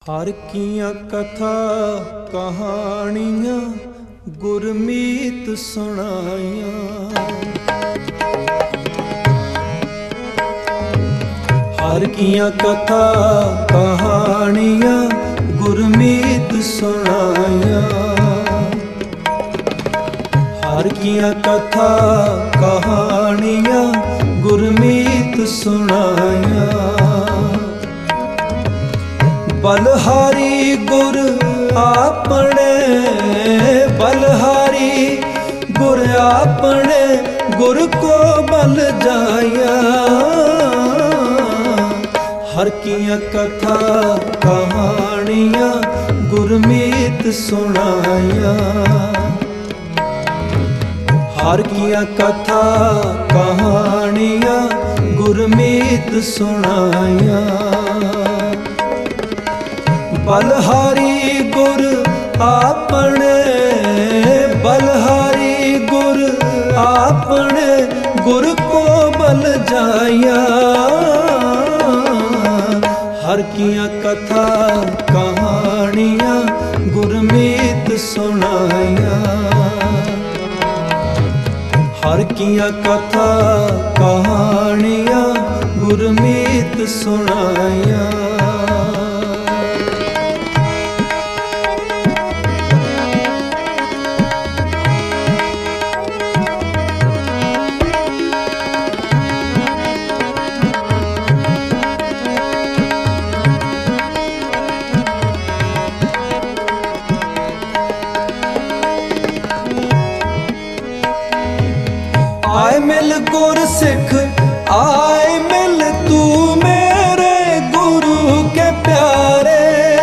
हर कियां कथा कहानियां गुरमीत सुनाइयां। हर कियां कथा कहानियां गुरमीत सुनाइयां। हर कियां कथा कहानियां गुरमीत सुनाइयां। बलहारी गुर आपने, बलहारी गुर आपने, गुर को बल जाया। हर कियां कथा कहानियां गुरमीत सुनाया। हर कियां कथा कहानियां गुरमीत सुनाया। बलहारी गुर आपने, बलहारी गुर आपने, गुर को बल जाया। हर कियां कथा कहानियां गुरमीत सुनाया। हर कियां कथा कहानियां गुरमीत सुनाया। आए मिल गुर सिख, आए मिल तू मेरे गुरु के प्यारे।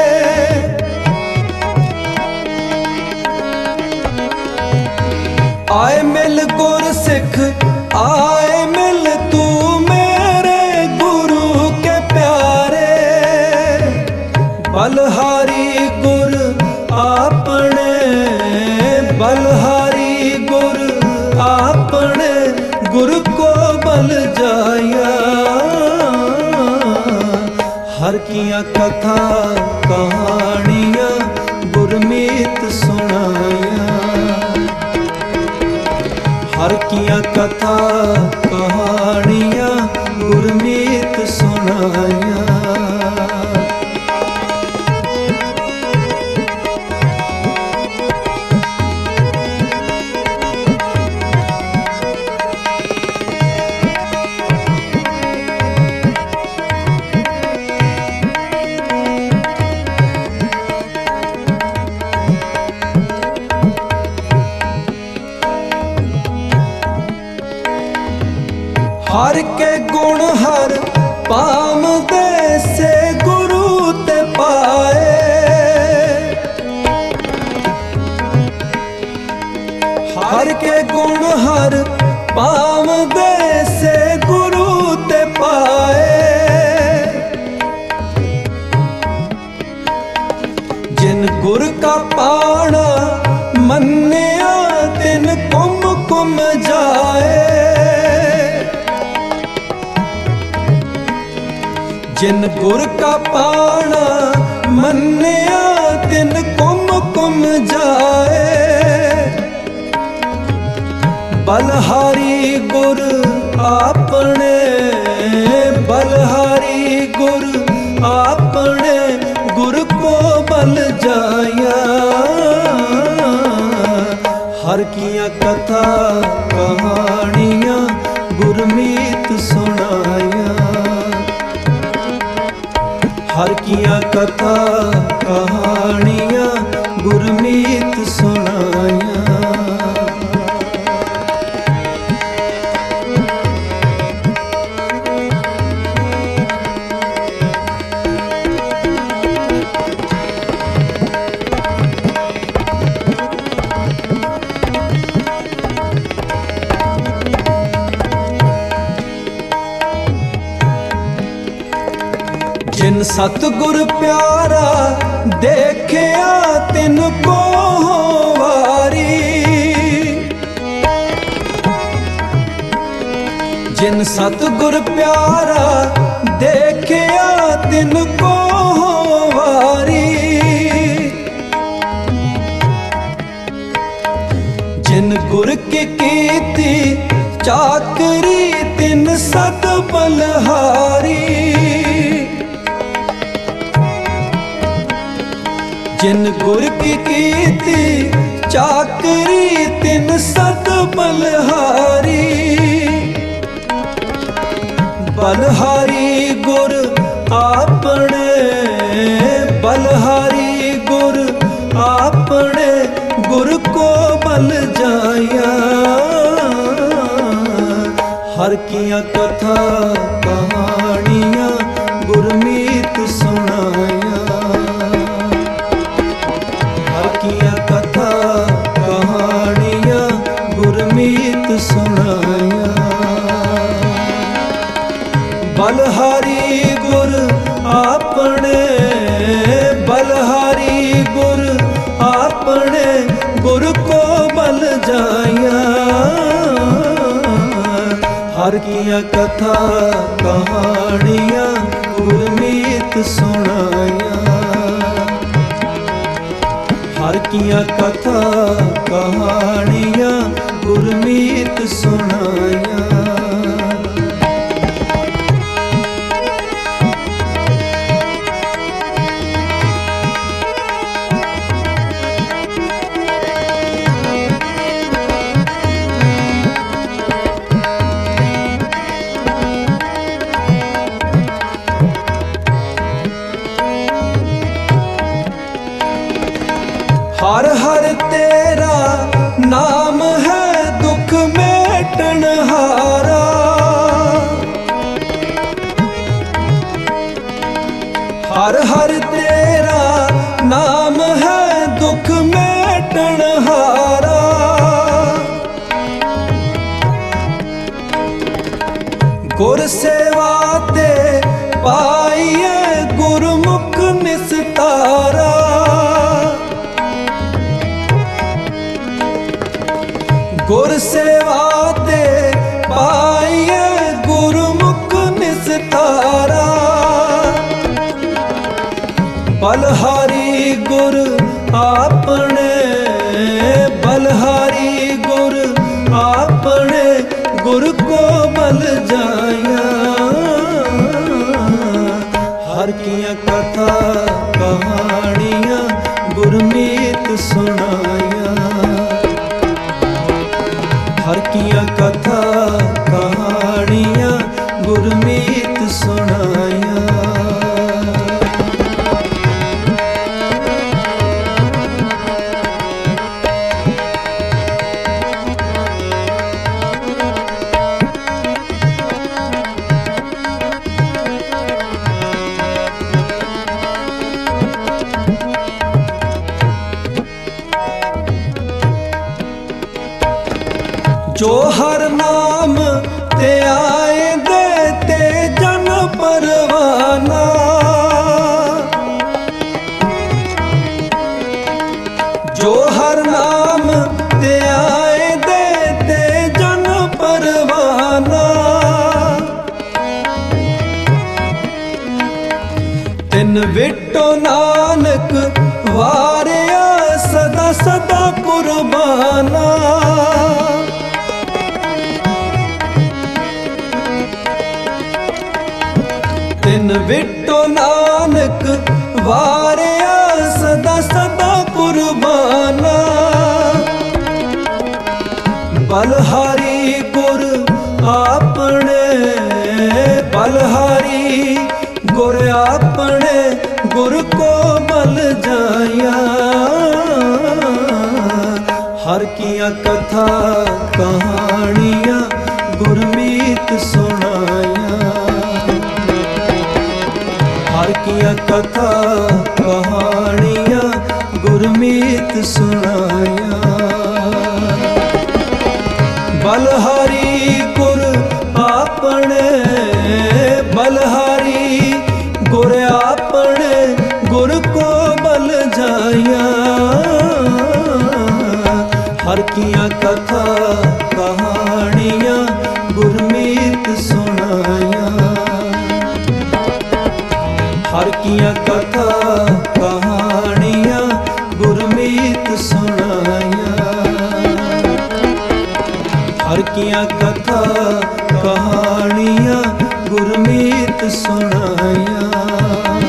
आए मिल गुर सिख, आए मिल तू मेरे गुरु के प्यारे। बलहारी गुर आपने, बलहारी गुर आपने, गुरु को बल जाया। हर कियां कथा कहानियां गुरमीत सुनाया। हर कियां कथा कहानियां गुरमीत सुनाया। हर के गुण हर पाम दे से गुरु ते पाए। हर के गुण हर पाम दे से गुरु ते पाए। जिन गुर का पाना मन्निया तिन कुम कुम जाए। जिन गुर का पाना मन्निया तिन कुम कुम जाए। बलहारी गुर आपने, बलहारी गुर आपने, गुर को बल जाया। हर कियां कथा कहानियां गुरमीत सुनाया। हर कियां कथा कहानियां गुरमीत सुनाया। जिन सतगुर प्यारा देखिया तिन को वारी। जिन सतगुर प्यारा देखिया तिन को वारी। चाकरी तिन सत बलहारी। जिन गुर की कीती चाकरी तिन सत बलहारी। बलहारी गुर आपने, बलहारी गुर आपने, गुर को बल जाया। हर किया कथा कहानियाँ गुरमीत सुनाया। हर किया कथा कहानियाँ गुरमीत सुनाया। बलहारी गुर आपने, बलहारी गुर आपने, गुर को बल जाया। हर किया कथा कहानियाँ गुरमीत सुनाया। हर किया कथा कहानियाँ गुरमीत सुनाया। हर हर तेरा नाम है दुख मेटन हारा। हर हर तेरा नाम है दुख मेटन हारा। गुर सेवा ते पाइए गुरमुख निस्तारा। गुर सेवा ते पाइए गुरमुख निस्तारा। बलहारी गुर आपने, बलहारी गुर आपने, गुर को बल जाया। हर किया कथा कहानियाँ गुरमीत सुनाया। हर किया कथा कहानियाँ गुरमीत सुनाया। जो हर नाम ते आए देते जन परवाना। जो हर नाम ते आए देते जन परवाना। तिन विटो नानक वारिया सदा सदा कुर्बाना। तिन विटो नानक वारिया सदा सदा कुर्बाना। बलहारी गुर आपने, बलहारी गुर आपने, गुर को बल जाया। हर किया कथा कहानियाँ गुरमीत सुनाया। हर किया कथा कहानियाँ गुरमीत सुनाया। बलहारी गुर आपने, बलहारी गुर आपने, गुर को बल जाया। हर किया कथा कहानियाँ गुरमीत सुनाया। हर किया कथा कहानियाँ गुरमीत सुनाया। हर किया कथा कहानियाँ गुरमीत सुनाया।